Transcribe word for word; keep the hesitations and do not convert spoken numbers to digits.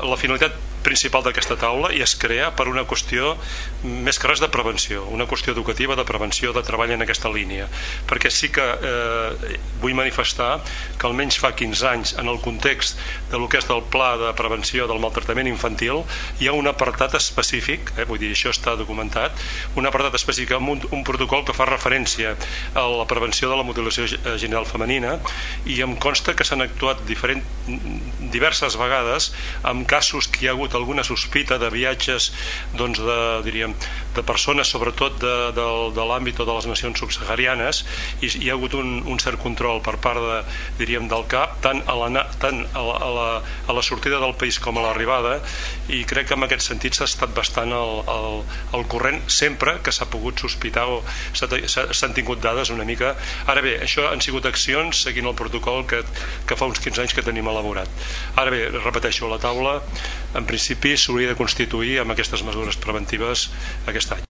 la finalitat principal d'aquesta taula i es crea per una qüestió més que res de prevenció, una qüestió educativa de prevenció, de treball en aquesta línia, perquè sí que eh, vull manifestar que almenys fa quinze anys, en el context de lo que és del pla de prevenció del maltractament infantil, hi ha un apartat específic, eh, vull dir, això està documentat, un apartat específic amb un, un protocol que fa referència a la prevenció de la mutilació genital femenina, i em consta que s'han actuat diferent, diverses vegades amb casos que hi ha hagut alguna sospita de viatges, doncs, de, diríem, de persones, sobretot de, de, de l'àmbit de les nacions subsaharianes, i hi ha hagut un, un cert control per part de, diríem, del C A P, tant, a la, tant a, la, a, la, a la sortida del país com a l'arribada, i crec que en aquest sentit s'ha estat bastant al, al, al corrent sempre que s'ha pogut sospitar o s'han tingut dades una mica. Ara bé, això han sigut accions seguint el protocol que, que fa uns quinze anys que tenim elaborat. Ara bé, repeteixo, la taula en principi s'hauria de constituir amb aquestes mesures preventives aquest any.